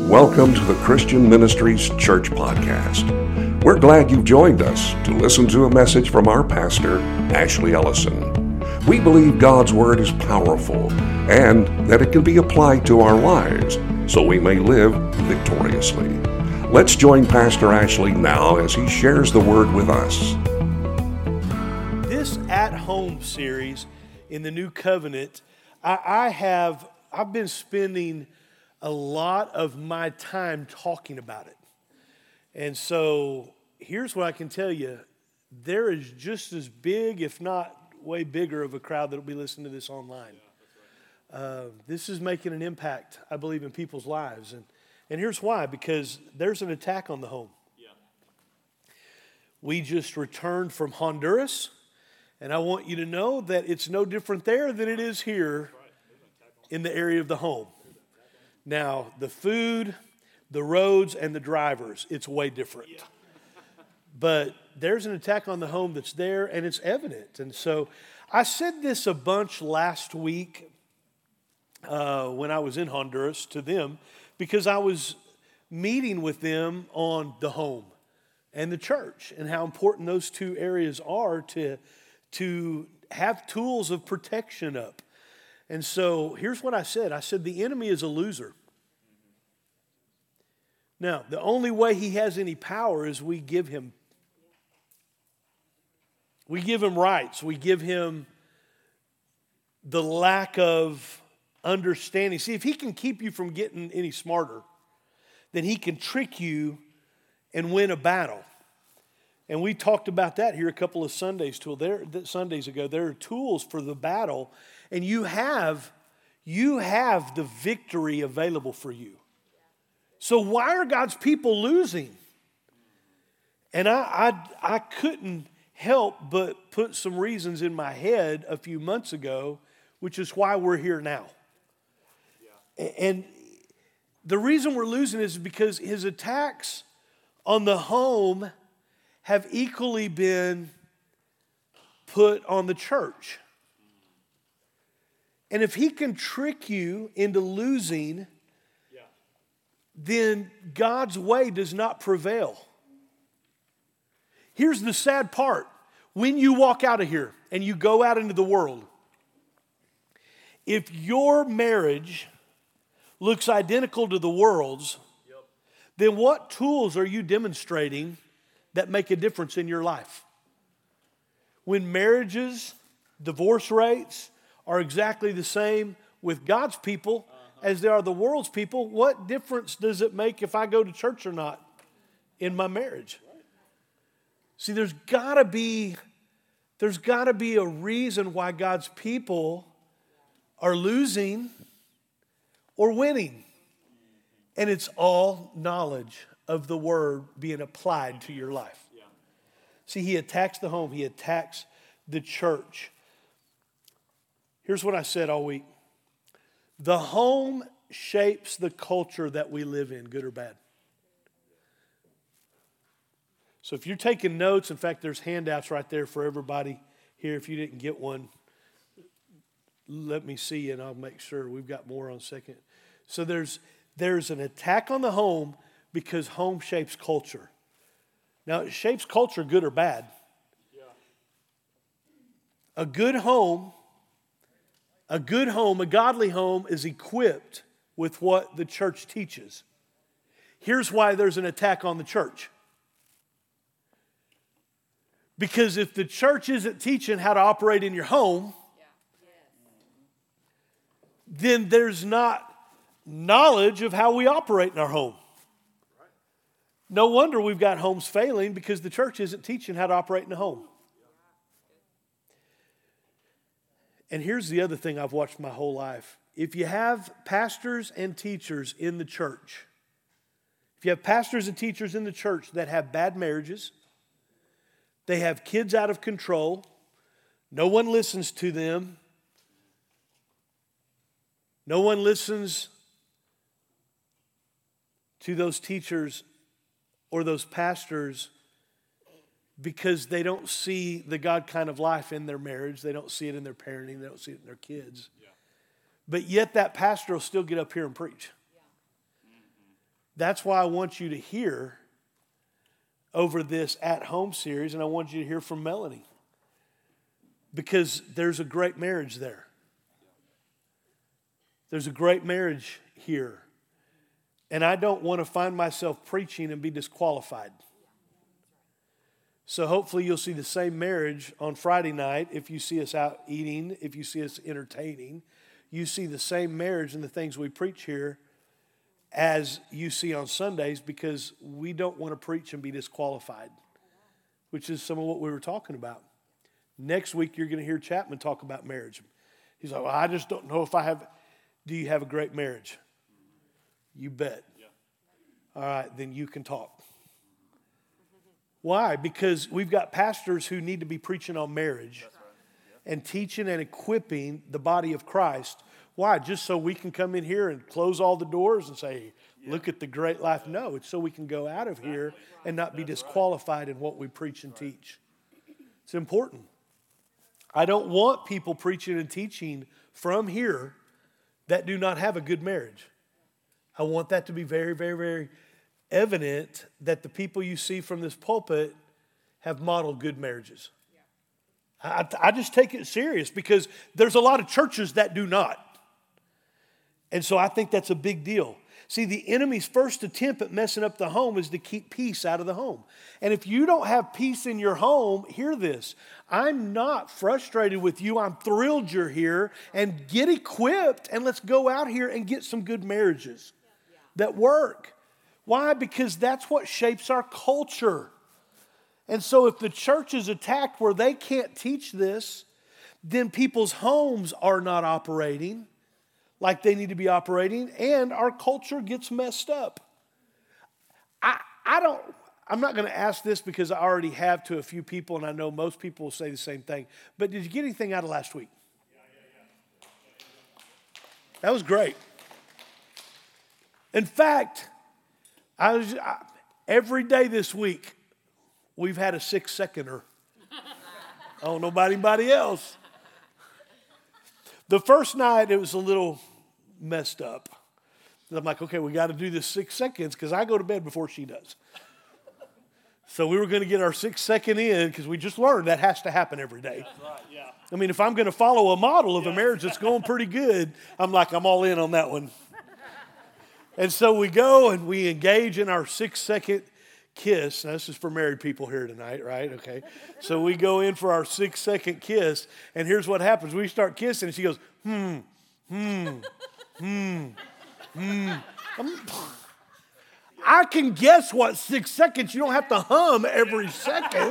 Welcome to the Christian Ministries Church Podcast. We're glad you've joined us to listen to a message from our pastor, Ashley Ellison. We believe God's Word is powerful and that it can be applied to our lives so we may live victoriously. Let's join Pastor Ashley now as he shares the Word with us. This at-home series in the New Covenant, I've been spending a lot of my time talking about it. And so here's what I can tell you. There is just as big, if not way bigger, of a crowd that will be listening to this online. This is making an impact, I believe, in people's lives. And here's why. Because there's an attack on the home. We just returned from Honduras. And I want you to know that it's no different there than it is here in the area of the home. Now, the food, the roads, and the drivers, it's way different. But there's an attack on the home that's there, and it's evident. And so I said this a bunch last week when I was in Honduras to them, because I was meeting with them on the home and the church and how important those two areas are to have tools of protection up. And so here's what I said. I said, the enemy is a loser. Now, the only way he has any power is we give him rights. We give him the lack of understanding. See, if he can keep you from getting any smarter, then he can trick you and win a battle. And we talked about that here a couple of Sundays ago. There are tools for the battle, and you have the victory available for you. So why are God's people losing? And I couldn't help but put some reasons in my head a few months ago, which is why we're here now. And the reason we're losing is because his attacks on the home have equally been put on the church. And if he can trick you into losing, then God's way does not prevail. Here's the sad part. When you walk out of here and you go out into the world, if your marriage looks identical to the world's, then what tools are you demonstrating that make a difference in your life? When marriages, divorce rates are exactly the same with God's people as they are the world's people, what difference does it make if I go to church or not in my marriage? See, there's got to be a reason why God's people are losing or winning. And it's all knowledge of the word being applied to your life. See, he attacks the home. He attacks the church. Here's what I said all week. The home shapes the culture that we live in, good or bad. So if you're taking notes, in fact, there's handouts right there for everybody here. If you didn't get one, let me see and I'll make sure. We've got more on second. So there's an attack on the home because home shapes culture. Now, it shapes culture good or bad. A good home, a godly home is equipped with what the church teaches. Here's why there's an attack on the church. Because if the church isn't teaching how to operate in your home, then there's not knowledge of how we operate in our home. No wonder we've got homes failing because the church isn't teaching how to operate in the home. And here's the other thing I've watched my whole life. If you have pastors and teachers in the church, that have bad marriages, they have kids out of control, no one listens to them, no one listens to those teachers or those pastors because they don't see the God kind of life in their marriage. They don't see it in their parenting. They don't see it in their kids. But yet that pastor will still get up here and preach. That's why I want you to hear over this at-home series, and I want you to hear from Melanie. Because there's a great marriage there. There's a great marriage here. And I don't want to find myself preaching and be disqualified. So hopefully you'll see the same marriage on Friday night. If you see us out eating, if you see us entertaining, you see the same marriage in the things we preach here as you see on Sundays, because we don't want to preach and be disqualified, which is some of what we were talking about. Next week, you're going to hear Chapman talk about marriage. He's like, well, I just don't know if I have. Do you have a great marriage? You bet. Yeah. All right, then you can talk. Why? Because we've got pastors who need to be preaching on marriage. That's right. Yep. And teaching and equipping the body of Christ. Why? Just so we can come in here and close all the doors and say, look at the great life? No, it's so we can go out of here and not be disqualified in what we preach and teach. It's important. I don't want people preaching and teaching from here that do not have a good marriage. I want that to be very, very, very evident that the people you see from this pulpit have modeled good marriages. I just take it serious because there's a lot of churches that do not. And so I think that's a big deal. See, the enemy's first attempt at messing up the home is to keep peace out of the home. And if you don't have peace in your home, hear this. I'm not frustrated with you. I'm thrilled you're here. And get equipped and let's go out here and get some good marriages that work. Why? Because that's what shapes our culture. And so if the church is attacked where they can't teach this, then people's homes are not operating like they need to be operating, and our culture gets messed up. I'm not going to ask this because I already have to a few people, and I know most people will say the same thing, but did you get anything out of last week? That was great. In fact, every day this week, we've had a 6-seconder. I don't know about anybody else. The first night, it was a little messed up. I'm like, okay, we got to do this 6 seconds because I go to bed before she does. So we were going to get our 6 second in because we just learned that has to happen every day. That's right, yeah. I mean, if I'm going to follow a model of a marriage that's going pretty good, I'm all in on that one. And so we go and we engage in our 6 second kiss. Now, this is for married people here tonight, right? Okay. So we go in for our 6 second kiss, and here's what happens. We start kissing, and she goes, I can guess what 6 seconds. You don't have to hum every second.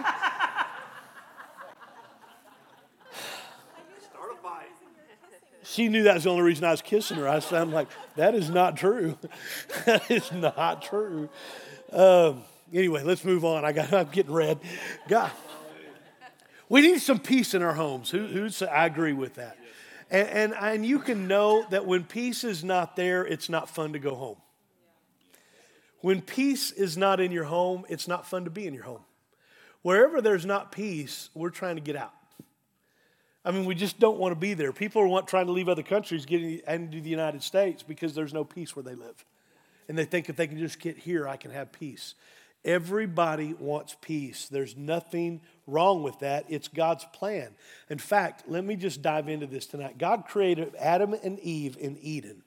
She knew that was the only reason I was kissing her. I sound like, that is not true. That is not true. Anyway, let's move on. I'm getting red. God, we need some peace in our homes. I agree with that. And you can know that when peace is not there, it's not fun to go home. When peace is not in your home, it's not fun to be in your home. Wherever there's not peace, we're trying to get out. I mean, we just don't want to be there. People are trying to leave other countries, getting into the United States because there's no peace where they live. And they think if they can just get here, I can have peace. Everybody wants peace. There's nothing wrong with that. It's God's plan. In fact, let me just dive into this tonight. God created Adam and Eve in Eden.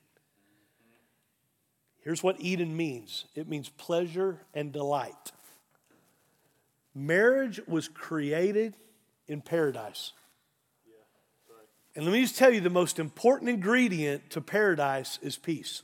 Here's what Eden means. It means pleasure and delight. Marriage was created in paradise. And let me just tell you, the most important ingredient to paradise is peace.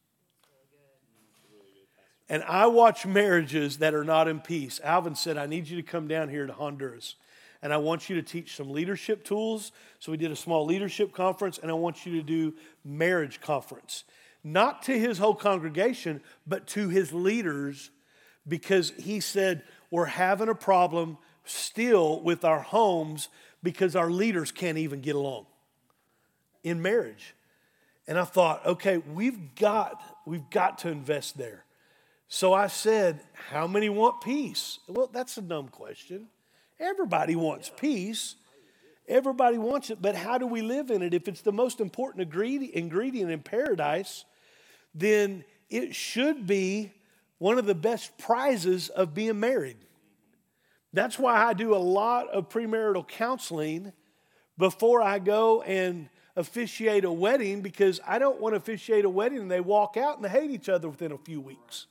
And I watch marriages that are not in peace. Alvin said, I need you to come down here to Honduras. And I want you to teach some leadership tools. So we did a small leadership conference, and I want you to do marriage conference. Not to his whole congregation, but to his leaders, because he said, we're having a problem still with our homes because our leaders can't even get along in marriage. And I thought, okay, we've got to invest there. So I said, how many want peace? Well, that's a dumb question. Everybody wants peace. Everybody wants it, but how do we live in it? If it's the most important ingredient in paradise, then it should be one of the best prizes of being married. That's why I do a lot of premarital counseling before I go and officiate a wedding, because I don't want to officiate a wedding and they walk out and they hate each other within a few weeks.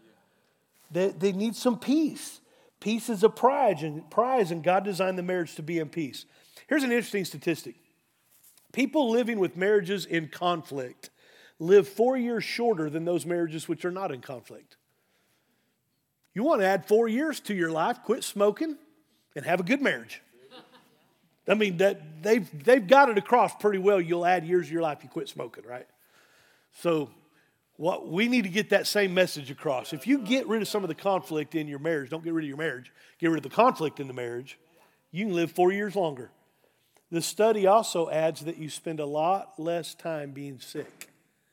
They need some peace. Peace is a prize, and God designed the marriage to be in peace. Here's an interesting statistic. People living with marriages in conflict live 4 years shorter than those marriages which are not in conflict. You want to add 4 years to your life, quit smoking, and have a good marriage. I mean, that they've got it across pretty well. You'll add years of your life, you quit smoking, right? So we need to get that same message across. If you get rid of some of the conflict in your marriage, don't get rid of your marriage, get rid of the conflict in the marriage, you can live 4 years longer. The study also adds that you spend a lot less time being sick.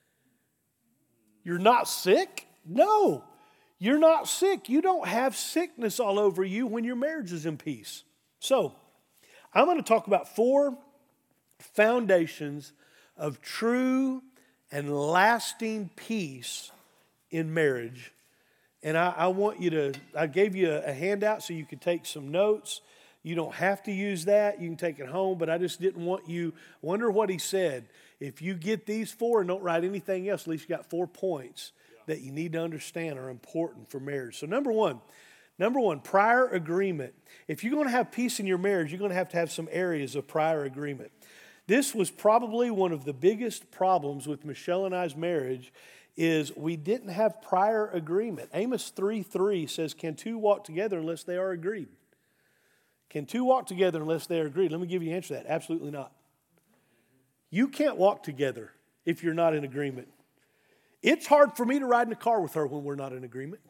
You're not sick? No, you're not sick. You don't have sickness all over you when your marriage is in peace. So, I'm going to talk about 4 foundations of true and lasting peace in marriage. And I want you to, I gave you a handout so you could take some notes. You don't have to use that. You can take it home, but I just didn't want you, wonder what he said. If you get these 4 and don't write anything else, at least you got 4 points that you need to understand are important for marriage. So number one, prior agreement. If you're going to have peace in your marriage, you're going to have some areas of prior agreement. This was probably one of the biggest problems with Michelle and I's marriage, is we didn't have prior agreement. Amos 3:3 says, can 2 walk together unless they are agreed? Can 2 walk together unless they are agreed? Let me give you an answer to that. Absolutely not. You can't walk together if you're not in agreement. It's hard for me to ride in a car with her when we're not in agreement.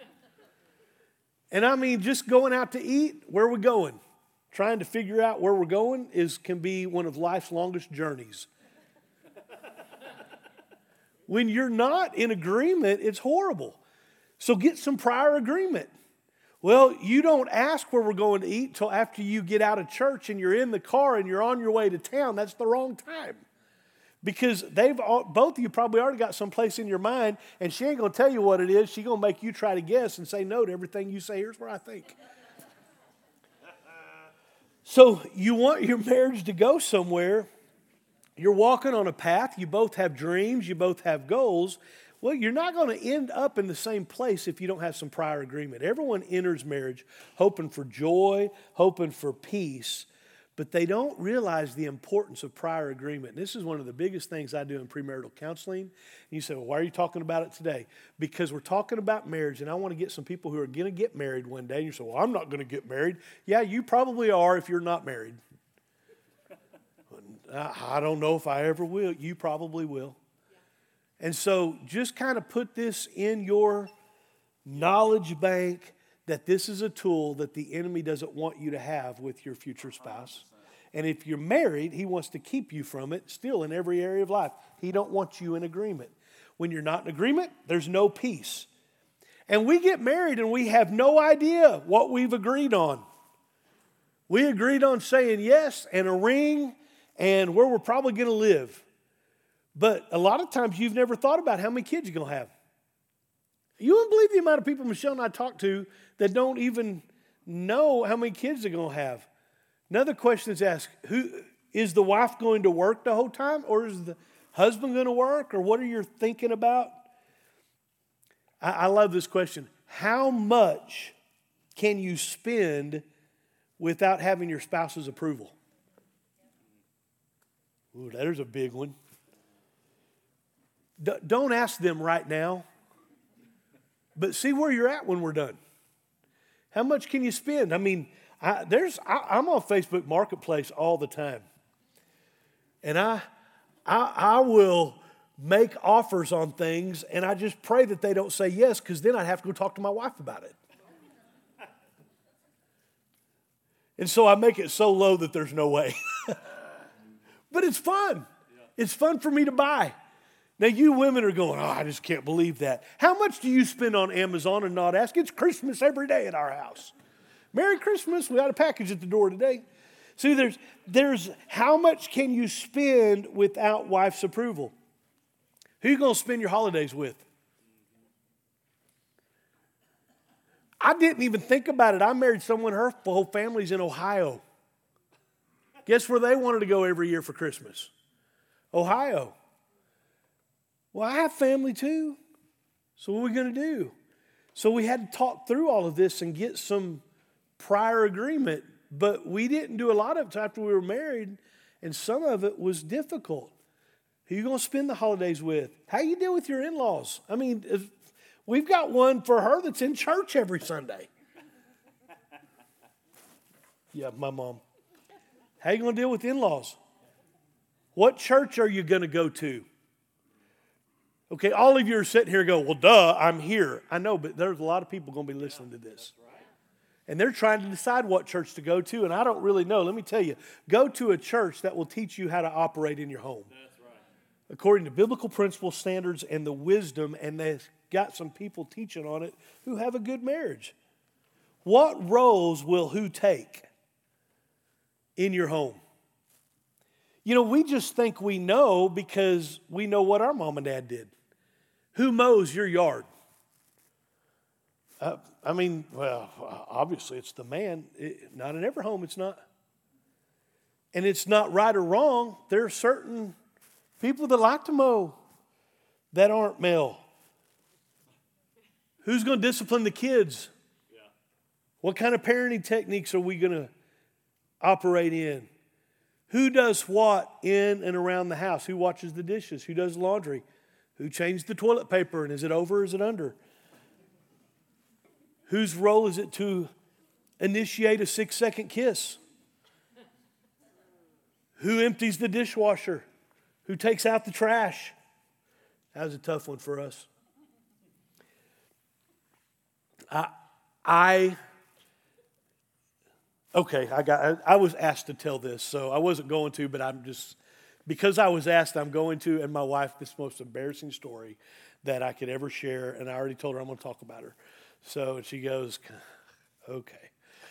And I mean, just going out to eat, where are we going? Trying to figure out where we're going can be one of life's longest journeys. When you're not in agreement, it's horrible. So get some prior agreement. Well, you don't ask where we're going to eat until after you get out of church and you're in the car and you're on your way to town. That's the wrong time. Because both of you probably already got someplace in your mind, and she ain't going to tell you what it is. She's going to make you try to guess and say no to everything you say. Here's where I think. So you want your marriage to go somewhere. You're walking on a path. You both have dreams. You both have goals. Well, you're not going to end up in the same place if you don't have some prior agreement. Everyone enters marriage hoping for joy, hoping for peace, but they don't realize the importance of prior agreement. And this is one of the biggest things I do in premarital counseling. And you say, well, why are you talking about it today? Because we're talking about marriage, and I want to get some people who are going to get married one day. And you say, well, I'm not going to get married. Yeah, you probably are if you're not married. I don't know if I ever will. You probably will. And so just kind of put this in your knowledge bank, that this is a tool that the enemy doesn't want you to have with your future spouse. And if you're married, he wants to keep you from it still in every area of life. He don't want you in agreement. When you're not in agreement, there's no peace. And we get married and we have no idea what we've agreed on. We agreed on saying yes and a ring and where we're probably going to live. But a lot of times you've never thought about how many kids you're going to have. You wouldn't believe the amount of people Michelle and I talk to that don't even know how many kids they're going to have. Another question is asked, is the wife going to work the whole time, or is the husband going to work, or what are you thinking about? I love this question. How much can you spend without having your spouse's approval? Ooh, there's a big one. Don't ask them right now, but see where you're at when we're done. How much can you spend? I mean, I'm on Facebook Marketplace all the time, and I will make offers on things, and I just pray that they don't say yes, because then I'd have to go talk to my wife about it. And so I make it so low that there's no way. But it's fun. It's fun for me to buy. Now, you women are going, I just can't believe that. How much do you spend on Amazon and not ask? It's Christmas every day at our house. Merry Christmas. We got a package at the door today. See, there's how much can you spend without wife's approval? Who are you going to spend your holidays with? I didn't even think about it. I married someone, her whole family's in Ohio. Guess where they wanted to go every year for Christmas? Ohio. Well, I have family too. So what are we going to do? So we had to talk through all of this and get some prior agreement. But we didn't do a lot of it after we were married, and some of it was difficult. Who are you going to spend the holidays with? How you deal with your in-laws? I mean, we've got one for her that's in church every Sunday. Yeah, my mom. How you going to deal with in-laws? What church are you going to go to? Okay, all of you are sitting here and go, well, duh, I'm here. I know, but there's a lot of people going to be listening to this. And they're trying to decide what church to go to, and I don't really know. Let me tell you, go to a church that will teach you how to operate in your home. That's right. According to biblical principles, standards, and the wisdom, and they've got some people teaching on it who have a good marriage. What roles will who take in your home? You know, we just think we know because we know what our mom and dad did. Who mows your yard? Well, obviously it's the man. Not in every home, it's not. And it's not right or wrong. There are certain people that like to mow that aren't male. Who's going to discipline the kids? Yeah. What kind of parenting techniques are we going to operate in? Who does what in and around the house? Who washes the dishes? Who does laundry? Who changed the toilet paper, and is it over or is it under? Whose role is it to initiate a 6-second kiss? Who empties the dishwasher? Who takes out the trash? That was a tough one for us. I was asked to tell this, so I wasn't going to, but because I was asked, I'm going to, and my wife, this is the most embarrassing story that I could ever share, and I already told her I'm going to talk about her. So she goes, okay.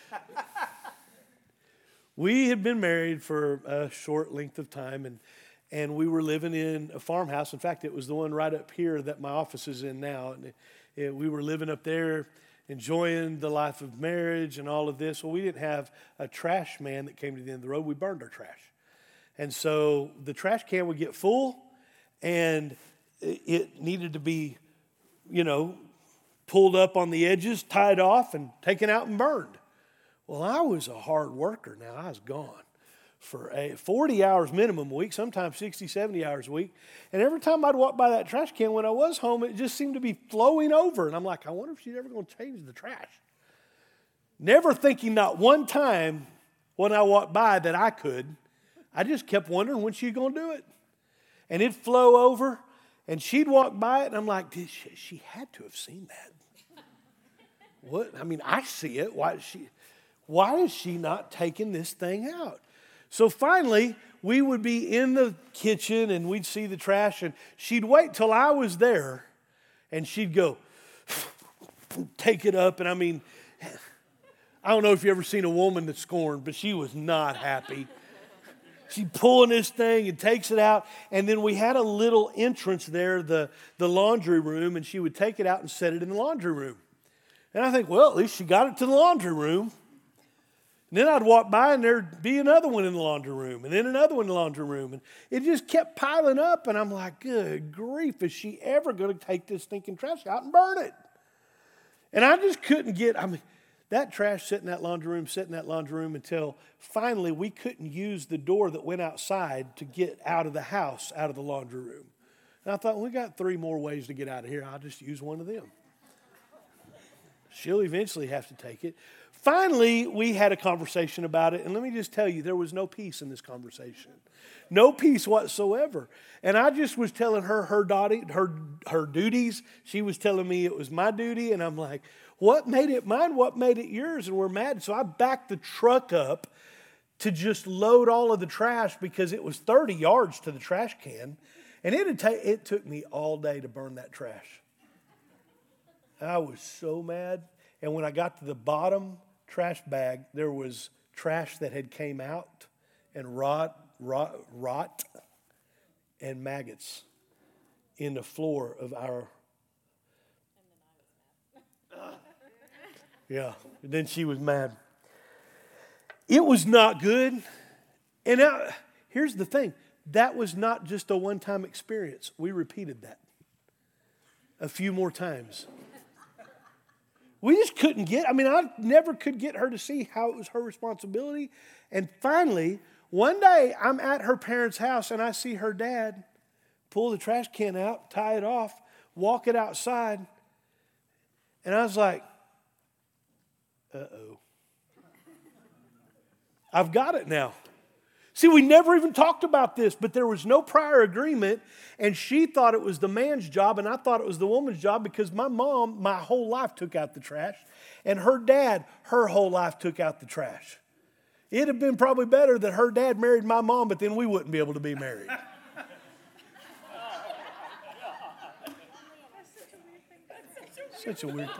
We had been married for a short length of time, and we were living in a farmhouse. In fact, it was the one right up here that my office is in now. And we were living up there, enjoying the life of marriage and all of this. Well, we didn't have a trash man that came to the end of the road. We burned our trash. And so the trash can would get full, and it needed to be, pulled up on the edges, tied off, and taken out and burned. Well, I was a hard worker. Now, I was gone for 40 hours minimum a week, sometimes 60, 70 hours a week. And every time I'd walk by that trash can when I was home, it just seemed to be flowing over. And I'm like, I wonder if she's ever going to change the trash. Never thinking not one time when I walked by that I could. I just kept wondering when she's going to do it. And it'd flow over, and she'd walk by it, and I'm like, she had to have seen that. What? I mean, I see it. Why is she not taking this thing out? So finally, we would be in the kitchen, and we'd see the trash, and she'd wait till I was there, and she'd go, take it up. And I mean, I don't know if you've ever seen a woman that's scorned, but she was not happy. She's pulling this thing and takes it out. And then we had a little entrance there, the laundry room, and she would take it out and set it in the laundry room. And I think, well, at least she got it to the laundry room. And then I'd walk by, and there'd be another one in the laundry room, and then another one in the laundry room. And it just kept piling up, and I'm like, good grief, is she ever going to take this stinking trash out and burn it? And I just couldn't that trash sat in that laundry room until finally we couldn't use the door that went outside to get out of the house, out of the laundry room. And I thought, we got 3 more ways to get out of here. I'll just use one of them. She'll eventually have to take it. Finally, we had a conversation about it, and let me just tell you, there was no peace in this conversation. No peace whatsoever. And I just was telling her her duties. She was telling me it was my duty, and I'm like, what made it mine? What made it yours? And we're mad. So I backed the truck up to just load all of the trash because it was 30 yards to the trash can. And it took me all day to burn that trash. I was so mad. And when I got to the bottom trash bag, there was trash that had came out and rot and maggots in the floor of our... Yeah, and then she was mad. It was not good. And now, here's the thing. That was not just a one-time experience. We repeated that a few more times. We just couldn't I never could get her to see how it was her responsibility. And finally, one day I'm at her parents' house and I see her dad pull the trash can out, tie it off, walk it outside. And I was like, uh-oh. I've got it now. See, we never even talked about this, but there was no prior agreement, and she thought it was the man's job, and I thought it was the woman's job because my mom, my whole life, took out the trash, and her dad, her whole life, took out the trash. It'd have been probably better that her dad married my mom, but then we wouldn't be able to be married. Such a weird thing.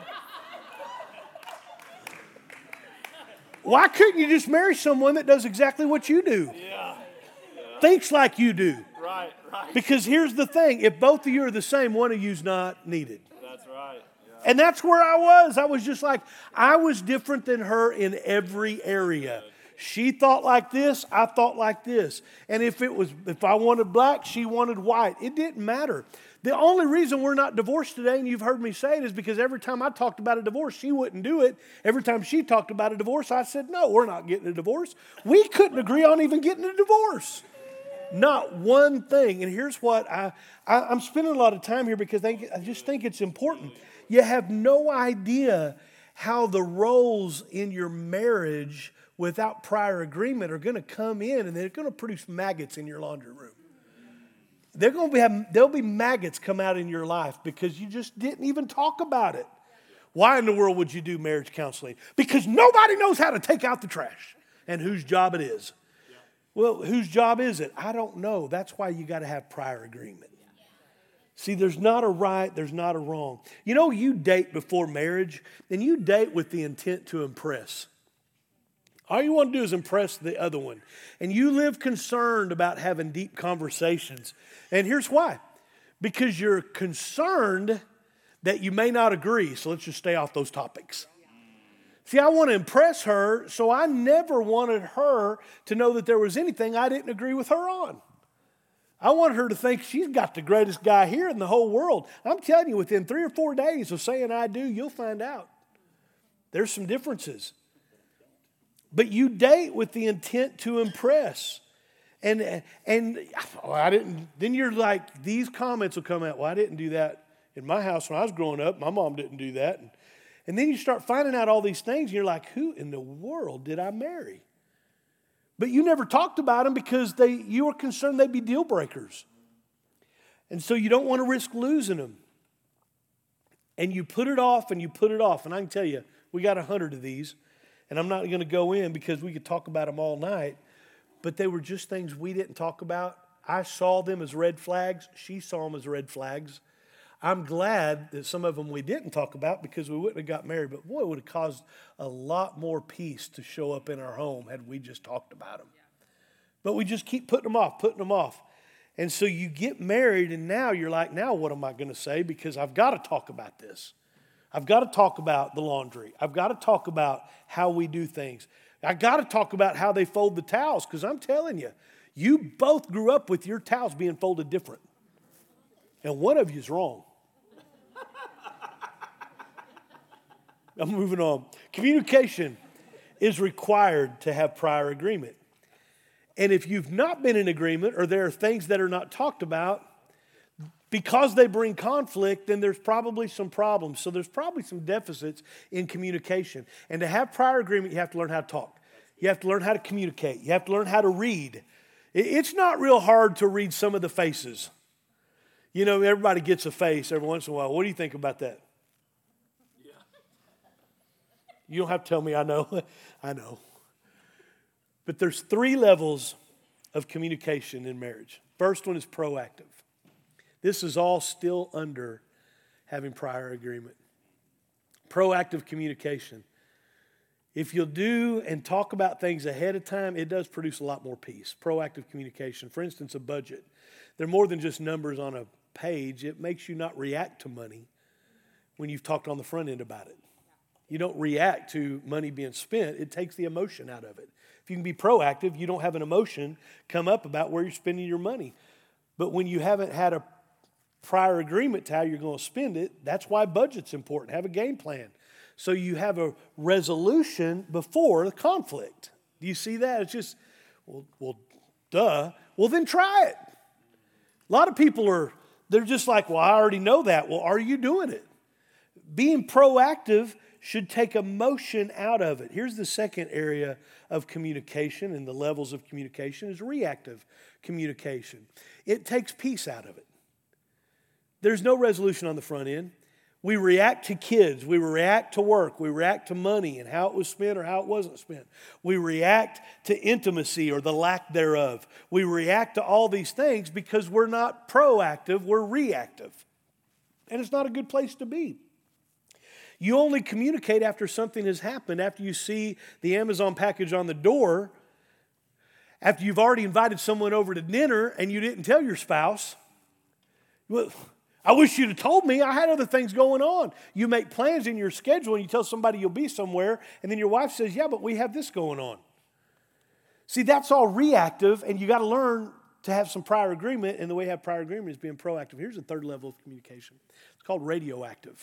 Why couldn't you just marry someone that does exactly what you do? Yeah. Thinks like you do. Right. Because here's the thing. If both of you are the same, one of you's not needed. That's right. Yeah. And that's where I was. I was just like, I was different than her in every area. She thought like this, I thought like this. And if I wanted black, she wanted white. It didn't matter. The only reason we're not divorced today, and you've heard me say it, is because every time I talked about a divorce, she wouldn't do it. Every time she talked about a divorce, I said, no, we're not getting a divorce. We couldn't agree on even getting a divorce. Not one thing. And here's what I'm spending a lot of time here because I just think it's important. You have no idea how the roles in your marriage without prior agreement are going to come in, and they're going to produce maggots in your laundry room. There'll be maggots come out in your life because you just didn't even talk about it. Why in the world would you do marriage counseling? Because nobody knows how to take out the trash and whose job it is. Yeah. Well, whose job is it? I don't know. That's why you got to have prior agreement. See, there's not a right, there's not a wrong. You know, you date before marriage, and you date with the intent to impress. All you want to do is impress the other one. And you live concerned about having deep conversations. And here's why. Because you're concerned that you may not agree. So let's just stay off those topics. See, I want to impress her, so I never wanted her to know that there was anything I didn't agree with her on. I wanted her to think she's got the greatest guy here in the whole world. I'm telling you, within 3 or 4 days of saying I do, you'll find out. There's some differences. But you date with the intent to impress. And I didn't, then you're like, these comments will come out. Well, I didn't do that in my house when I was growing up. My mom didn't do that. And then you start finding out all these things, and you're like, who in the world did I marry? But you never talked about them because you were concerned they'd be deal breakers. And so you don't want to risk losing them. And you put it off and you put it off. And I can tell you, we got 100 of these. And I'm not going to go in because we could talk about them all night. But they were just things we didn't talk about. I saw them as red flags. She saw them as red flags. I'm glad that some of them we didn't talk about because we wouldn't have got married. But boy, it would have caused a lot more peace to show up in our home had we just talked about them. But we just keep putting them off. And so you get married and now you're like, now what am I going to say? Because I've got to talk about this. I've got to talk about the laundry. I've got to talk about how we do things. I've got to talk about how they fold the towels because I'm telling you, you both grew up with your towels being folded different. And one of you is wrong. I'm moving on. Communication is required to have prior agreement. And if you've not been in agreement or there are things that are not talked about, because they bring conflict, then there's probably some problems. So there's probably some deficits in communication. And to have prior agreement, you have to learn how to talk. You have to learn how to communicate. You have to learn how to read. It's not real hard to read some of the faces. You know, everybody gets a face every once in a while. What do you think about that? Yeah. You don't have to tell me I know. I know. But there's 3 levels of communication in marriage. First one is proactive. This is all still under having prior agreement. Proactive communication. If you'll do and talk about things ahead of time, it does produce a lot more peace. Proactive communication. For instance, a budget. They're more than just numbers on a page. It makes you not react to money when you've talked on the front end about it. You don't react to money being spent. It takes the emotion out of it. If you can be proactive, you don't have an emotion come up about where you're spending your money. But when you haven't had a prior agreement to how you're going to spend it, that's why budget's important. Have a game plan. So you have a resolution before the conflict. Do you see that? It's just, well, duh. Well, then try it. A lot of people they're just like, well, I already know that. Well, are you doing it? Being proactive should take emotion out of it. Here's the second area of communication and the levels of communication is reactive communication. It takes peace out of it. There's no resolution on the front end. We react to kids. We react to work. We react to money and how it was spent or how it wasn't spent. We react to intimacy or the lack thereof. We react to all these things because we're not proactive, we're reactive. And it's not a good place to be. You only communicate after something has happened, after you see the Amazon package on the door, after you've already invited someone over to dinner and you didn't tell your spouse. Well, I wish you'd have told me. I had other things going on. You make plans in your schedule and you tell somebody you'll be somewhere, and then your wife says, yeah, but we have this going on. See, that's all reactive, and you got to learn to have some prior agreement, and the way you have prior agreement is being proactive. Here's the third level of communication. It's called radioactive.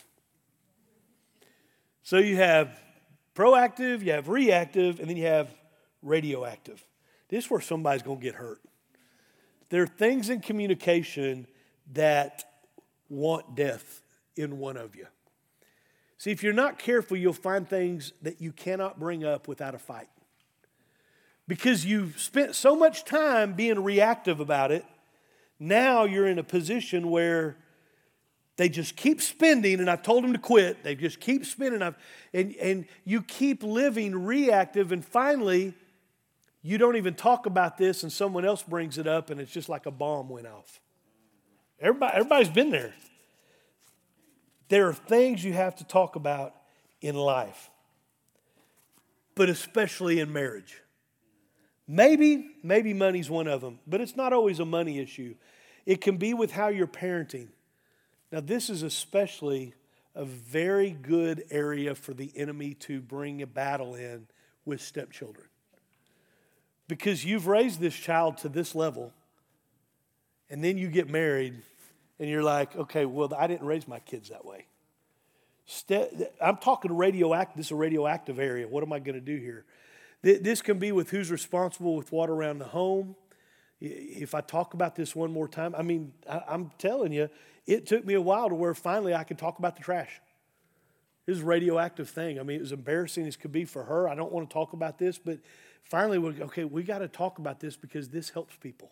So you have proactive, you have reactive, and then you have radioactive. This is where somebody's going to get hurt. There are things in communication that want death in one of you. See, if you're not careful, you'll find things that you cannot bring up without a fight. Because you've spent so much time being reactive about it, now you're in a position where they just keep spending, and I've told them to quit. They just keep spending, and you keep living reactive, and finally, you don't even talk about this, and someone else brings it up, and it's just like a bomb went off. Everybody's been there. There are things you have to talk about in life, but especially in marriage. Maybe money's one of them, but it's not always a money issue. It can be with how you're parenting. Now, this is especially a very good area for the enemy to bring a battle in with stepchildren. Because you've raised this child to this level, and then you get married, and you're like, okay, well, I didn't raise my kids that way. I'm talking radioactive. This is a radioactive area. What am I going to do here? This can be with who's responsible with water around the home. If I talk about this one more time, I'm telling you, it took me a while to where finally I could talk about the trash. It was a radioactive thing. It was embarrassing as could be for her. I don't want to talk about this, but finally, we got to talk about this because this helps people.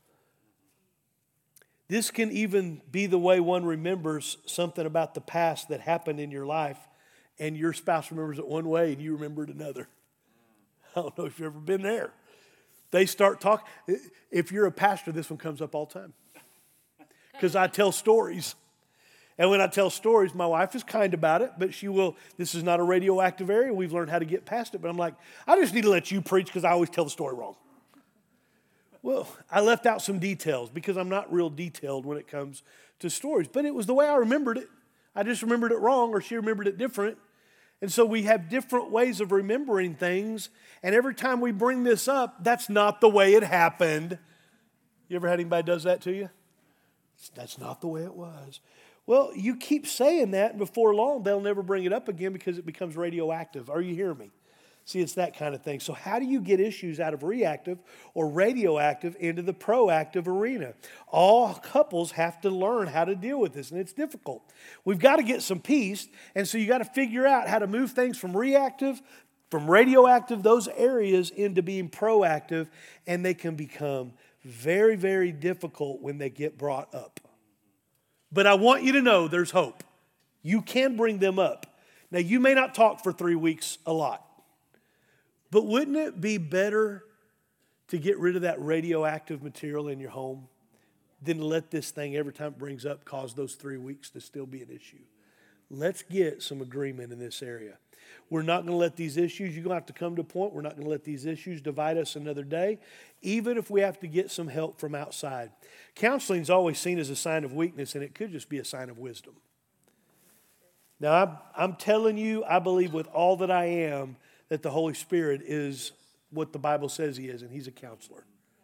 This can even be the way one remembers something about the past that happened in your life, and your spouse remembers it one way and you remember it another. I don't know if you've ever been there. They start talking. If you're a pastor, this one comes up all the time. Because I tell stories. And when I tell stories, my wife is kind about it, but she will, this is not a radioactive area. We've learned how to get past it. But I'm like, I just need to let you preach because I always tell the story wrong. Well, I left out some details because I'm not real detailed when it comes to stories. But it was the way I remembered it. I just remembered it wrong, or she remembered it different. And so we have different ways of remembering things. And every time we bring this up, that's not the way it happened. You ever had anybody does that to you? That's not the way it was. Well, you keep saying that, and before long, they'll never bring it up again because it becomes radioactive. Are you hearing me? See, it's that kind of thing. So how do you get issues out of reactive or radioactive into the proactive arena? All couples have to learn how to deal with this, and it's difficult. We've got to get some peace, and so you got to figure out how to move things from reactive, from radioactive, those areas, into being proactive, and they can become very, very difficult when they get brought up. But I want you to know there's hope. You can bring them up. Now, you may not talk for 3 weeks a lot. But wouldn't it be better to get rid of that radioactive material in your home than to let this thing, every time it brings up, cause those 3 weeks to still be an issue? Let's get some agreement in this area. We're not going to let these issues, you're going to have to come to a point, we're not going to let these issues divide us another day, even if we have to get some help from outside. Counseling is always seen as a sign of weakness, and it could just be a sign of wisdom. Now, I'm telling you, I believe with all that I am that the Holy Spirit is what the Bible says He is, and He's a counselor.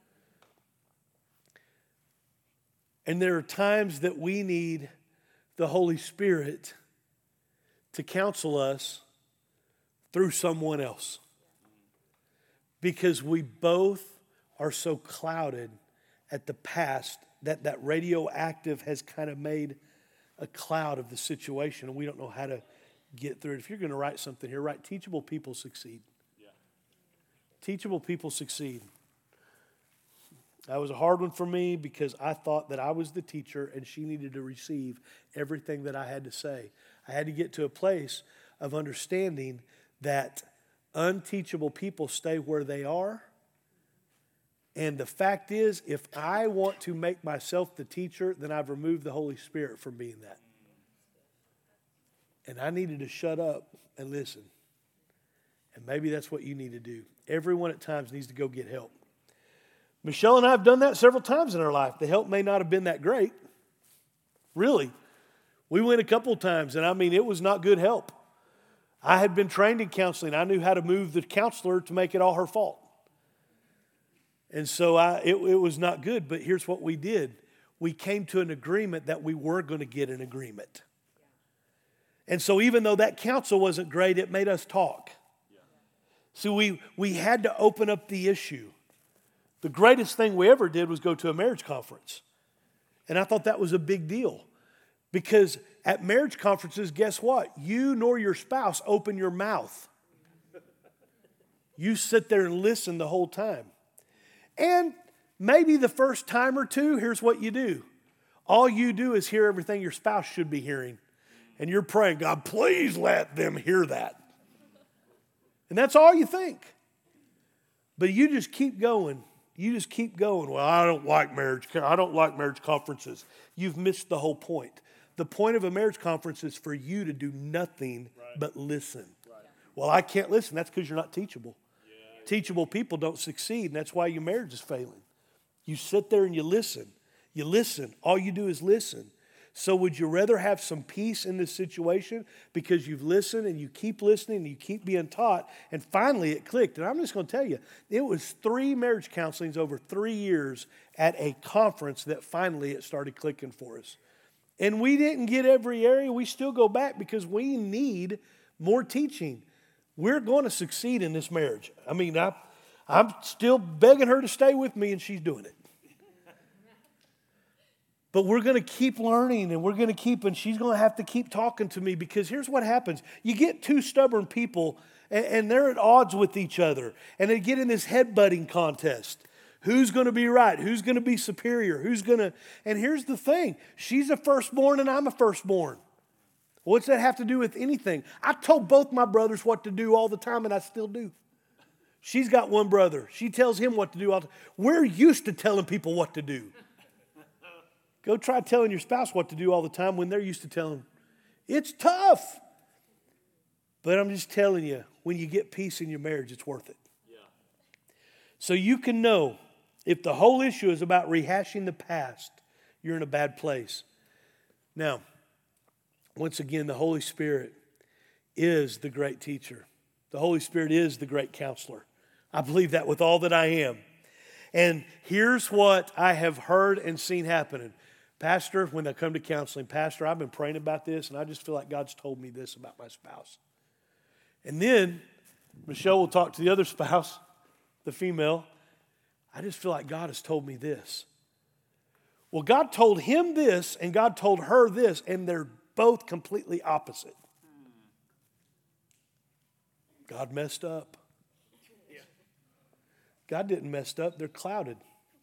And there are times that we need the Holy Spirit to counsel us through someone else. Because we both are so clouded at the past that radioactive has kind of made a cloud of the situation, and we don't know how to get through it. If you're going to write something here, write teachable people succeed. Yeah. Teachable people succeed. That was a hard one for me because I thought that I was the teacher and she needed to receive everything that I had to say. I had to get to a place of understanding that unteachable people stay where they are. And the fact is, if I want to make myself the teacher, then I've removed the Holy Spirit from being that. And I needed to shut up and listen. And maybe that's what you need to do. Everyone at times needs to go get help. Michelle and I have done that several times in our life. The help may not have been that great. Really. We went a couple times, and I mean, it was not good help. I had been trained in counseling. I knew how to move the counselor to make it all her fault. And so it was not good, but here's what we did. We came to an agreement that we were going to get an agreement. And so even though that counsel wasn't great, it made us talk. So we had to open up the issue. The greatest thing we ever did was go to a marriage conference. And I thought that was a big deal. Because at marriage conferences, guess what? You nor your spouse open your mouth. You sit there and listen the whole time. And maybe the first time or two, here's what you do. All you do is hear everything your spouse should be hearing. And you're praying, God, please let them hear that. And that's all you think. But you just keep going. You just keep going. Well, I don't like marriage conferences. You've missed the whole point. The point of a marriage conference is for you to do nothing but listen. Right. Well, I can't listen. That's because you're not teachable. Yeah. Teachable people don't succeed, and that's why your marriage is failing. You sit there and you listen. You listen. All you do is listen. So would you rather have some peace in this situation because you've listened and you keep listening and you keep being taught, and finally it clicked? And I'm just going to tell you, it was 3 marriage counselings over 3 years at a conference that finally it started clicking for us. And we didn't get every area. We still go back because we need more teaching. We're going to succeed in this marriage. I mean, I'm still begging her to stay with me, and she's doing it. But we're going to keep learning, and and she's going to have to keep talking to me, because here's what happens. You get 2 stubborn people, and they're at odds with each other, and they get in this headbutting contest. Who's going to be right? Who's going to be superior? And here's the thing. She's a firstborn and I'm a firstborn. What's that have to do with anything? I told both my brothers what to do all the time, and I still do. She's got one brother. She tells him what to do all the time. We're used to telling people what to do. Go try telling your spouse what to do all the time when they're used to telling them. It's tough. But I'm just telling you, when you get peace in your marriage, it's worth it. Yeah. So you can know, if the whole issue is about rehashing the past, you're in a bad place. Now, once again, the Holy Spirit is the great teacher. The Holy Spirit is the great counselor. I believe that with all that I am. And here's what I have heard and seen happening. Pastor, when I come to counseling, Pastor, I've been praying about this, and I just feel like God's told me this about my spouse. And then Michelle will talk to the other spouse, the female. I just feel like God has told me this. Well, God told him this, and God told her this, and they're both completely opposite. God messed up. God didn't mess up. They're clouded.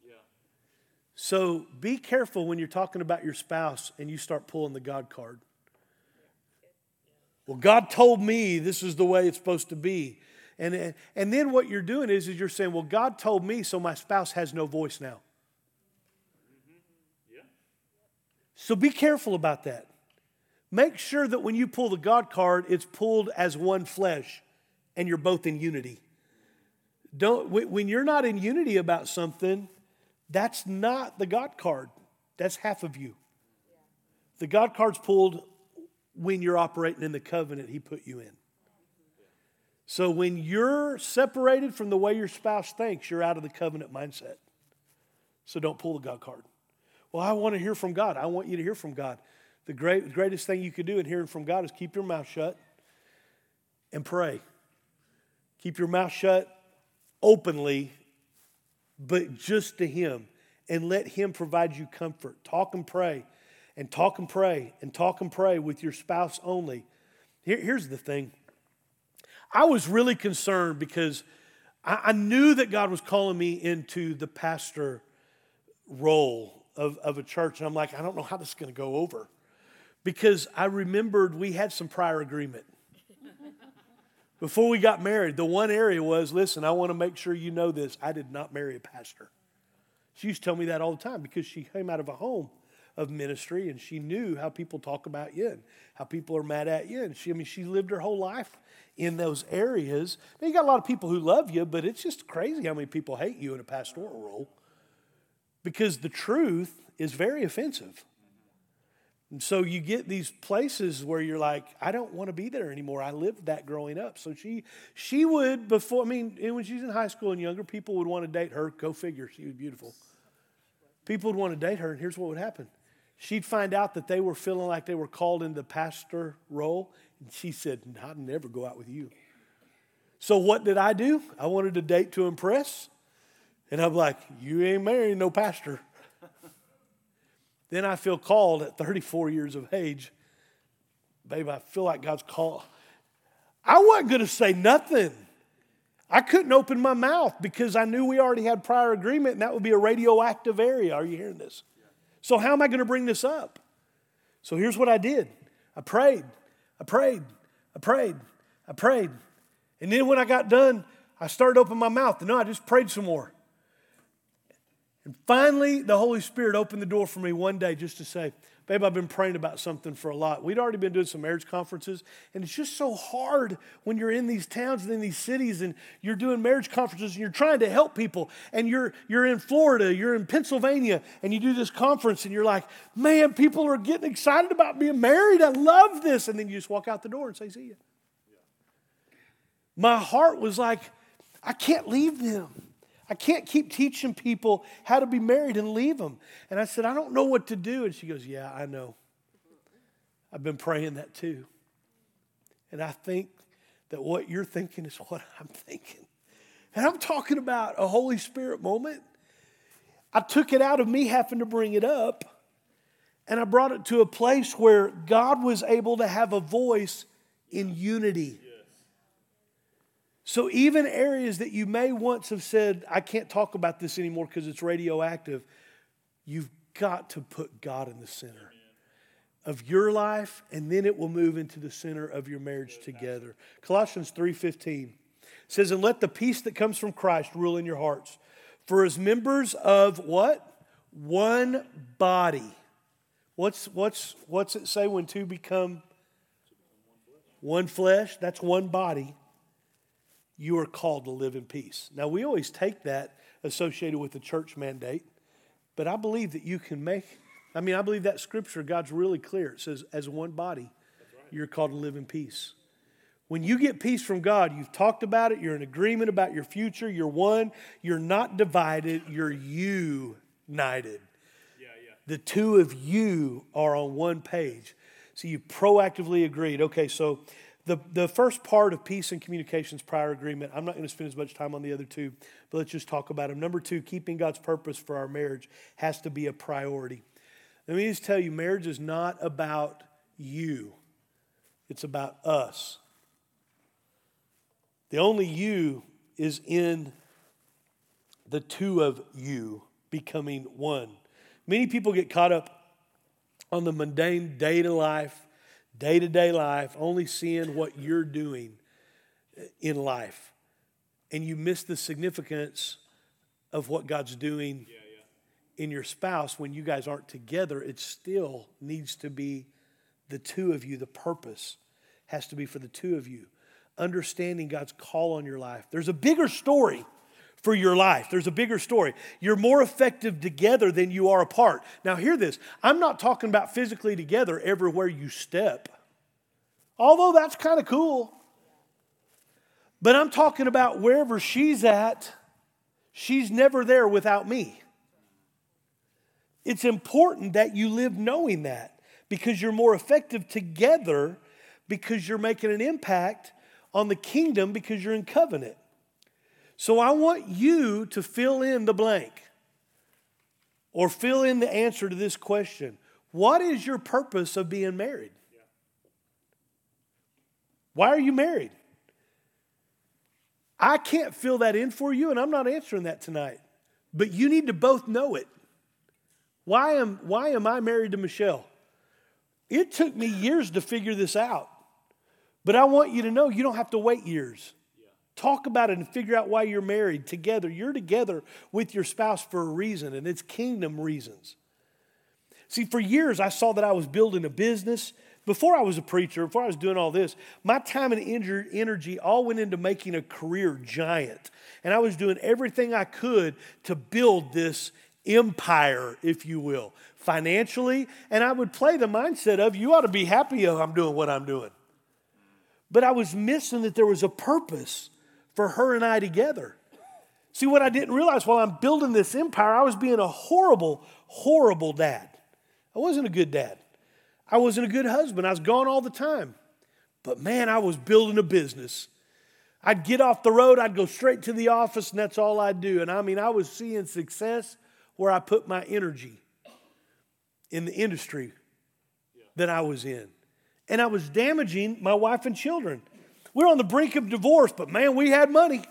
So be careful when you're talking about your spouse and you start pulling the God card. Well, God told me this is the way it's supposed to be. And then what you're doing is you're saying, well, God told me, so my spouse has no voice now. Yeah. So be careful about that. Make sure that when you pull the God card, it's pulled as one flesh and you're both in unity. When you're not in unity about something, that's not the God card. That's half of you. The God card's pulled when you're operating in the covenant He put you in. So when you're separated from the way your spouse thinks, you're out of the covenant mindset. So don't pull the God card. Well, I want to hear from God. I want you to hear from God. The greatest thing you could do in hearing from God is keep your mouth shut and pray. Keep your mouth shut openly, but just to Him, and let Him provide you comfort. Talk and pray, and talk and pray, and talk and pray with your spouse only. Here's the thing. I was really concerned because I knew that God was calling me into the pastor role of a church. And I'm like, I don't know how this is going to go over. Because I remembered we had some prior agreement. Before we got married, the one area was, listen, I want to make sure you know this. I did not marry a pastor. She used to tell me that all the time because she came out of a home of ministry and she knew how people talk about you and how people are mad at you. And she lived her whole life in those areas. Now, you got a lot of people who love you, but it's just crazy how many people hate you in a pastoral role. Because the truth is very offensive. And so you get these places where you're like, I don't want to be there anymore. I lived that growing up. So she would, before, when she's in high school and younger, people would want to date her. Go figure, she was beautiful. People would want to date her, and here's what would happen. She'd find out that they were feeling like they were called into the pastor role, and she said, I'd never go out with you. So what did I do? I wanted to date to impress. And I'm like, you ain't marrying no pastor. Then I feel called at 34 years of age. Babe, I feel like God's called. I wasn't going to say nothing. I couldn't open my mouth because I knew we already had prior agreement and that would be a radioactive area. Are you hearing this? So how am I going to bring this up? So here's what I did. I prayed. And then when I got done, I started opening my mouth. No, I just prayed some more. And finally, the Holy Spirit opened the door for me one day just to say, babe, I've been praying about something for a lot. We'd already been doing some marriage conferences, and it's just so hard when you're in these towns and in these cities and you're doing marriage conferences and you're trying to help people, and you're in Florida, you're in Pennsylvania, and you do this conference, and you're like, man, people are getting excited about being married. I love this. And then you just walk out the door and say, see ya. My heart was like, I can't leave them. I can't keep teaching people how to be married and leave them. And I said, I don't know what to do. And she goes, yeah, I know. I've been praying that too. And I think that what you're thinking is what I'm thinking. And I'm talking about a Holy Spirit moment. I took it out of me having to bring it up, and I brought it to a place where God was able to have a voice in unity. So even areas that you may once have said, I can't talk about this anymore because it's radioactive, you've got to put God in the center of your life, and then it will move into the center of your marriage together. Colossians 3:15 says, and let the peace that comes from Christ rule in your hearts. For as members of what? One body. What's it say when two become one flesh? That's one body. You are called to live in peace. Now, we always take that associated with the church mandate, but I believe that you can I believe that scripture, God's really clear. It says, as one body, you're called to live in peace. When you get peace from God, you've talked about it, you're in agreement about your future, you're one, you're not divided, you're united. The two of you are on one page. So you proactively agreed. Okay, so the first part of peace and communications, prior agreement, I'm not going to spend as much time on the other two, but let's just talk about them. Number two, keeping God's purpose for our marriage has to be a priority. Let me just tell you, marriage is not about you. It's about us. The only you is in the two of you becoming one. Many people get caught up on the mundane day-to-day life, only seeing what you're doing in life. And you miss the significance of what God's doing in your spouse. When you guys aren't together, it still needs to be the two of you. The purpose has to be for the two of you. Understanding God's call on your life. There's a bigger story for your life. There's a bigger story. You're more effective together than you are apart. Now hear this. I'm not talking about physically together everywhere you step. Although that's kind of cool. But I'm talking about wherever she's at, she's never there without me. It's important that you live knowing that because you're more effective together because you're making an impact on the kingdom because you're in covenant. So I want you to fill in the blank or fill in the answer to this question. What is your purpose of being married? Why are you married? I can't fill that in for you, and I'm not answering that tonight. But you need to both know it. Why am I married to Michelle? It took me years to figure this out. But I want you to know you don't have to wait years. Talk about it and figure out why you're married together. You're together with your spouse for a reason, and it's kingdom reasons. See, for years I saw that I was building a business. Before I was a preacher, before I was doing all this, my time and energy all went into making a career giant. And I was doing everything I could to build this empire, if you will, financially. And I would play the mindset of, you ought to be happy I'm doing what I'm doing. But I was missing that there was a purpose for her and I together. See, what I didn't realize while I'm building this empire, I was being a horrible, horrible dad. I wasn't a good dad. I wasn't a good husband. I was gone all the time. But man, I was building a business. I'd get off the road, I'd go straight to the office, and that's all I'd do. And I was seeing success where I put my energy in the industry that I was in. And I was damaging my wife and children. We're on the brink of divorce, but man, we had money.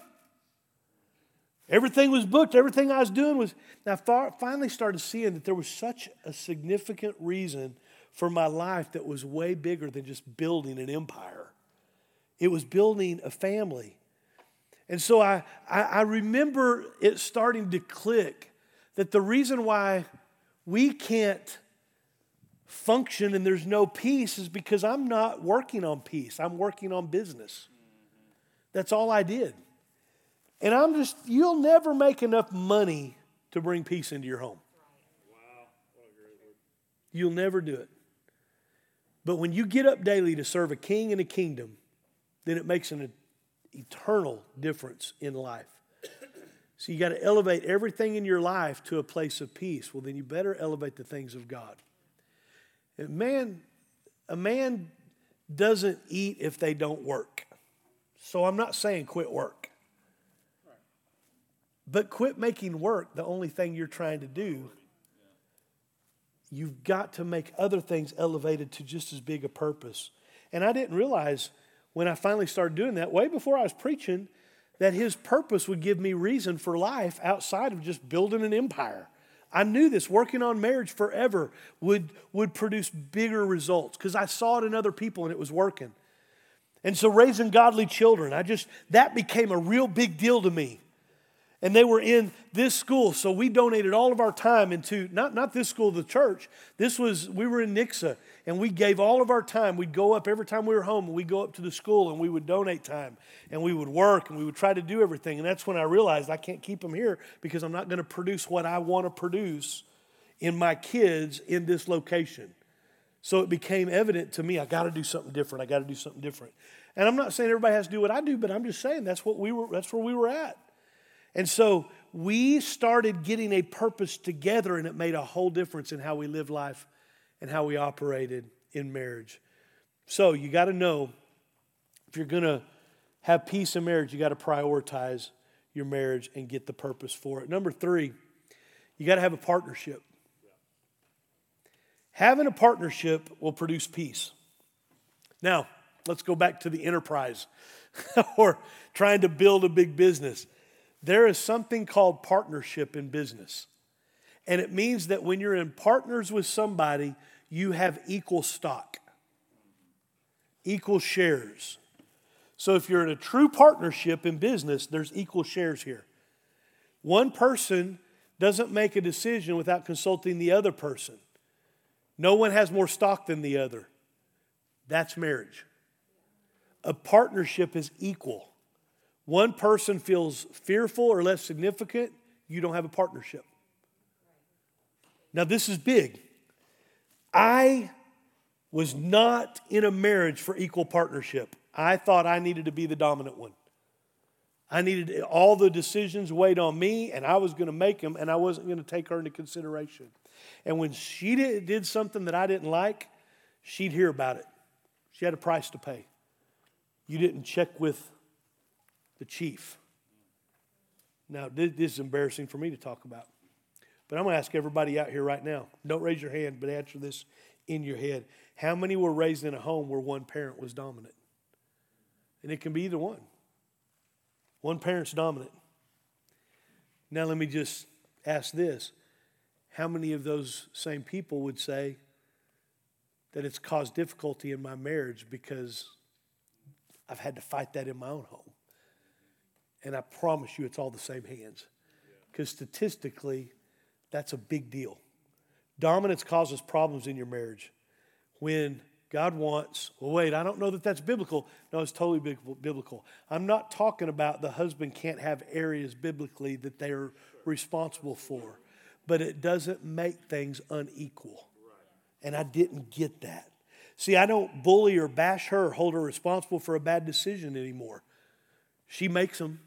Everything was booked. Everything I was doing was... Now, I finally started seeing that there was such a significant reason for my life that was way bigger than just building an empire. It was building a family. And so I remember it starting to click that the reason why we can't function and there's no peace is because I'm not working on peace. I'm working on business. That's all I did. And you'll never make enough money to bring peace into your home. Wow. What a great word. You'll never do it. But when you get up daily to serve a king and a kingdom, then it makes an eternal difference in life. So you got to elevate everything in your life to a place of peace. Well, then you better elevate the things of God. And a man doesn't eat if they don't work. So I'm not saying quit work. But quit making work the only thing you're trying to do. You've got to make other things elevated to just as big a purpose. And I didn't realize when I finally started doing that, way before I was preaching, that his purpose would give me reason for life outside of just building an empire. I knew this. Working on marriage forever would produce bigger results because I saw it in other people and it was working. And so raising godly children, that became a real big deal to me. And they were in this school, so we donated all of our time into, not this school, the church. We were in Nixa, and we gave all of our time. We'd go up every time we were home, and we'd go up to the school, and we would donate time, and we would work, and we would try to do everything. And that's when I realized I can't keep them here because I'm not going to produce what I want to produce in my kids in this location. So it became evident to me, I got to do something different. And I'm not saying everybody has to do what I do, but I'm just saying that's where we were at. And so we started getting a purpose together, and it made a whole difference in how we live life and how we operated in marriage. So you got to know, if you're going to have peace in marriage, you got to prioritize your marriage and get the purpose for it. Number 3, you got to have a partnership. Having a partnership will produce peace. Now, let's go back to the enterprise or trying to build a big business. There is something called partnership in business. And it means that when you're in partners with somebody, you have equal stock, equal shares. So if you're in a true partnership in business, there's equal shares here. One person doesn't make a decision without consulting the other person. No one has more stock than the other. That's marriage. A partnership is equal. One person feels fearful or less significant, you don't have a partnership. Now this is big. I was not in a marriage for equal partnership. I thought I needed to be the dominant one. I needed all the decisions weighed on me, and I was going to make them, and I wasn't going to take her into consideration. And when she did something that I didn't like, she'd hear about it. She had a price to pay. You didn't check with the chief. Now, this is embarrassing for me to talk about. But I'm going to ask everybody out here right now. Don't raise your hand, but answer this in your head. How many were raised in a home where one parent was dominant? And it can be either one. One parent's dominant. Now let me just ask this. How many of those same people would say that it's caused difficulty in my marriage because I've had to fight that in my own home? And I promise you it's all the same hands. Because statistically, that's a big deal. Dominance causes problems in your marriage. When God wants, well, wait, I don't know that that's biblical. No, it's totally biblical. I'm not talking about the husband can't have areas biblically that they're responsible for. But it doesn't make things unequal. And I didn't get that. See, I don't bully or bash her, hold her responsible for a bad decision anymore. She makes them.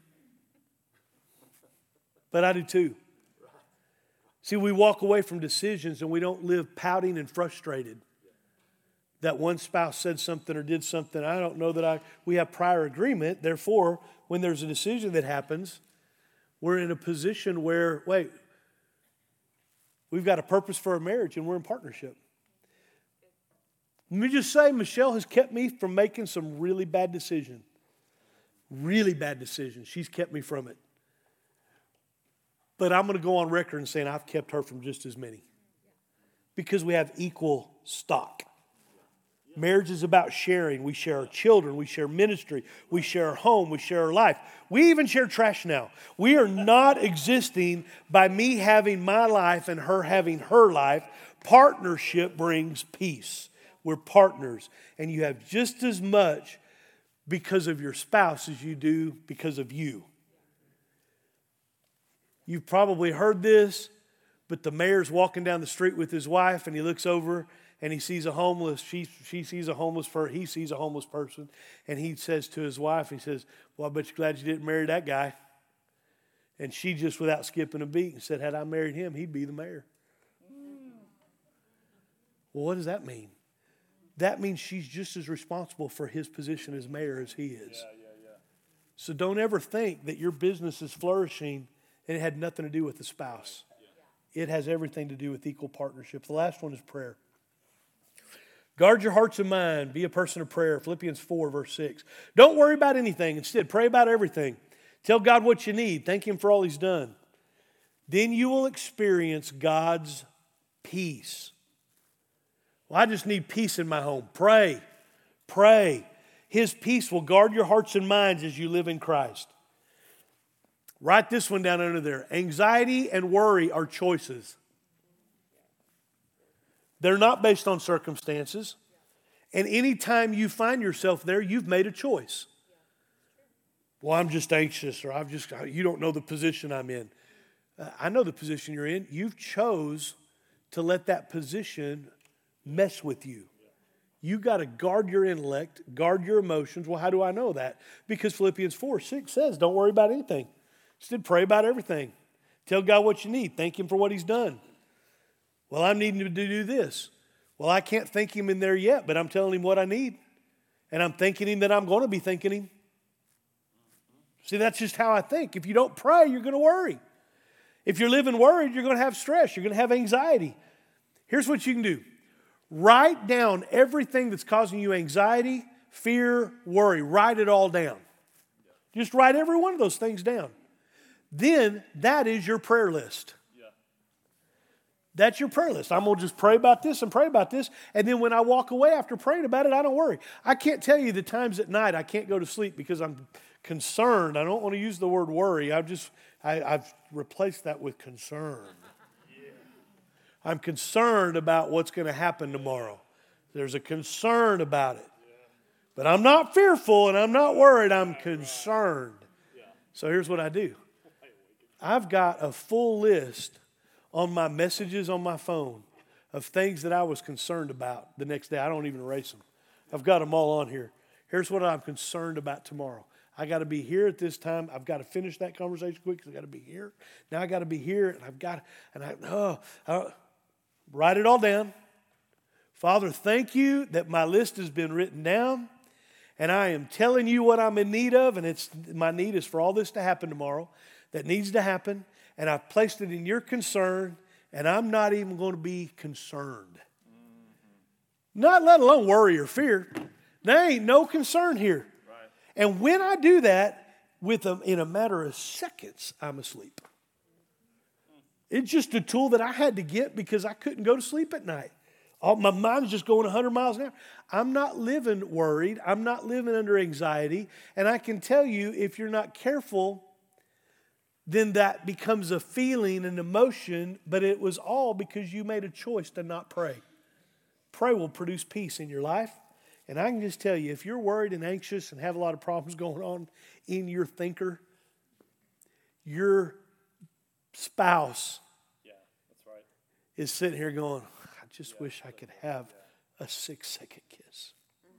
But I do too. See, we walk away from decisions and we don't live pouting and frustrated that one spouse said something or did something. I don't know that we have prior agreement. Therefore, when there's a decision that happens, we're in a position where, wait, we've got a purpose for our marriage and we're in partnership. Let me just say, Michelle has kept me from making some really bad decisions. Really bad decisions. She's kept me from it. But I'm going to go on record and saying I've kept her from just as many. Because we have equal stock. Marriage is about sharing. We share our children. We share ministry. We share our home. We share our life. We even share trash now. We are not existing by me having my life and her having her life. Partnership brings peace. We're partners. And you have just as much because of your spouse as you do because of you. You've probably heard this, but the mayor's walking down the street with his wife and he looks over and he sees a homeless, she sees a homeless person, he sees a homeless person, and he says to his wife, he says, well, I bet you're glad you didn't marry that guy. And she just, without skipping a beat, said, had I married him, he'd be the mayor. Well, what does that mean? That means she's just as responsible for his position as mayor as he is. So don't ever think that your business is flourishing and it had nothing to do with the spouse. It has everything to do with equal partnership. The last one is prayer. Guard your hearts and mind. Be a person of prayer. Philippians 4, verse 6. Don't worry about anything. Instead, pray about everything. Tell God what you need. Thank Him for all He's done. Then you will experience God's peace. Well, I just need peace in my home. Pray. Pray. His peace will guard your hearts and minds as you live in Christ. Write this one down under there. Anxiety and worry are choices. They're not based on circumstances. And anytime you find yourself there, you've made a choice. Well, I'm just anxious, or you don't know the position I'm in. I know the position you're in. You've chose to let that position mess with you. You got to guard your intellect, guard your emotions. Well, how do I know that? Because Philippians 4, 6 says, don't worry about anything. Instead, pray about everything. Tell God what you need. Thank Him for what He's done. Well, I'm needing to do this. Well, I can't thank Him in there yet, but I'm telling Him what I need. And I'm thanking Him that I'm going to be thanking Him. See, that's just how I think. If you don't pray, you're going to worry. If you're living worried, you're going to have stress. You're going to have anxiety. Here's what you can do. Write down everything that's causing you anxiety, fear, worry. Write it all down. Just write every one of those things down. Then that is your prayer list. That's your prayer list. I'm going to just pray about this and pray about this. And then when I walk away after praying about it, I don't worry. I can't tell you the times at night I can't go to sleep because I'm concerned. I don't want to use the word worry. I've replaced that with concern. I'm concerned about what's going to happen tomorrow. There's a concern about it. But I'm not fearful and I'm not worried. I'm concerned. So here's what I do. I've got a full list on my messages on my phone of things that I was concerned about the next day. I don't even erase them. I've got them all on here. Here's what I'm concerned about tomorrow. I got to be here at this time. I've got to finish that conversation quick because I got to be here. Now I got to be here, and write it all down. Father, thank you that my list has been written down, and I am telling you what I'm in need of, and my need is for all this to happen tomorrow. That needs to happen, and I've placed it in your concern, and I'm not even going to be concerned. Not let alone worry or fear. There ain't no concern here. Right. And when I do that, in a matter of seconds, I'm asleep. It's just a tool that I had to get because I couldn't go to sleep at night. My mind's just going 100 miles an hour. I'm not living worried. I'm not living under anxiety. And I can tell you, if you're not careful, then that becomes a feeling, an emotion, but it was all because you made a choice to not pray. Pray will produce peace in your life. And I can just tell you, if you're worried and anxious and have a lot of problems going on in your thinker, your spouse is sitting here going, I just wish I could have a 6-second kiss.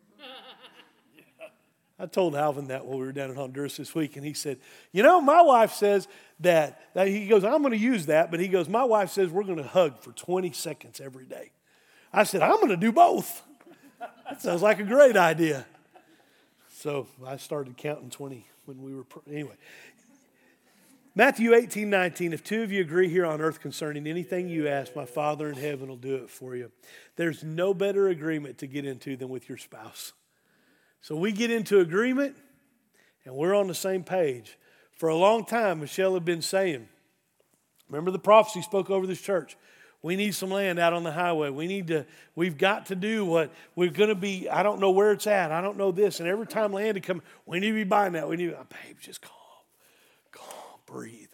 I told Alvin that while we were down in Honduras this week, and he said, my wife says that he goes, I'm going to use that, but he goes, my wife says we're going to hug for 20 seconds every day. I said, I'm going to do both. That sounds like a great idea. So I started counting 20 when we were, anyway. Matthew 18:19, if two of you agree here on earth concerning anything you ask, my Father in heaven will do it for you. There's no better agreement to get into than with your spouse. So we get into agreement, and we're on the same page. For a long time, Michelle had been saying, remember the prophecy spoke over this church. We need some land out on the highway. We've got to do what we're going to be. I don't know where it's at. I don't know this. And every time land would come, we need to be buying that. Babe, just calm, breathe.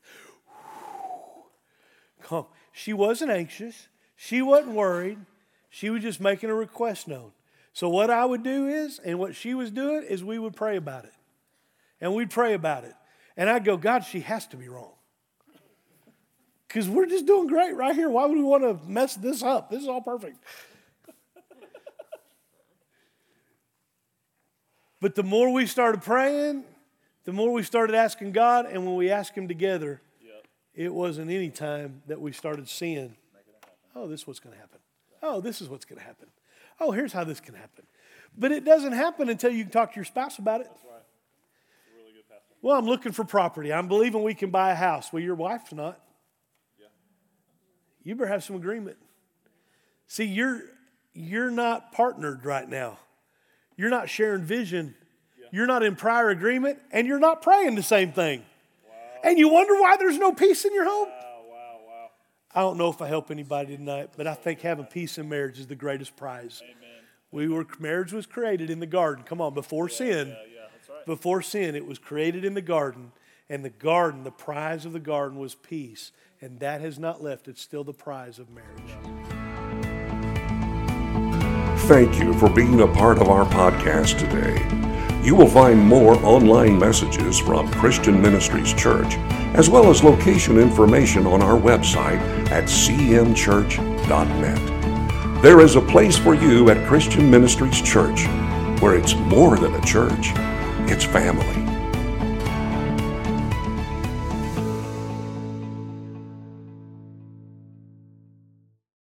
Calm. She wasn't anxious. She wasn't worried. She was just making a request known. So what I would do is, and what she was doing, is we would pray about it. And we'd pray about it. And I'd go, God, she has to be wrong. Because we're just doing great right here. Why would we want to mess this up? This is all perfect. But the more we started praying, the more we started asking God, and when we asked Him together, it wasn't any time that we started seeing, oh, this is what's going to happen. Oh, this is what's going to happen. Oh, here's how this can happen. But it doesn't happen until you can talk to your spouse about it. That's right. That's a really good pastor. Well, I'm looking for property. I'm believing we can buy a house. Well, your wife's not. Yeah. You better have some agreement. See, you're not partnered right now. You're not sharing vision. Yeah. You're not in prior agreement, and you're not praying the same thing. Wow. And you wonder why there's no peace in your home? Wow. I don't know if I help anybody tonight, but I think having peace in marriage is the greatest prize. Amen. Marriage was created in the garden. Come on, before sin. Yeah, that's right. Before sin, it was created in the garden. And the garden, the prize of the garden was peace. And that has not left. It's still the prize of marriage. Thank you for being a part of our podcast today. You will find more online messages from Christian Ministries Church, as well as location information on our website at cmchurch.net. There is a place for you at Christian Ministries Church, where it's more than a church, it's family.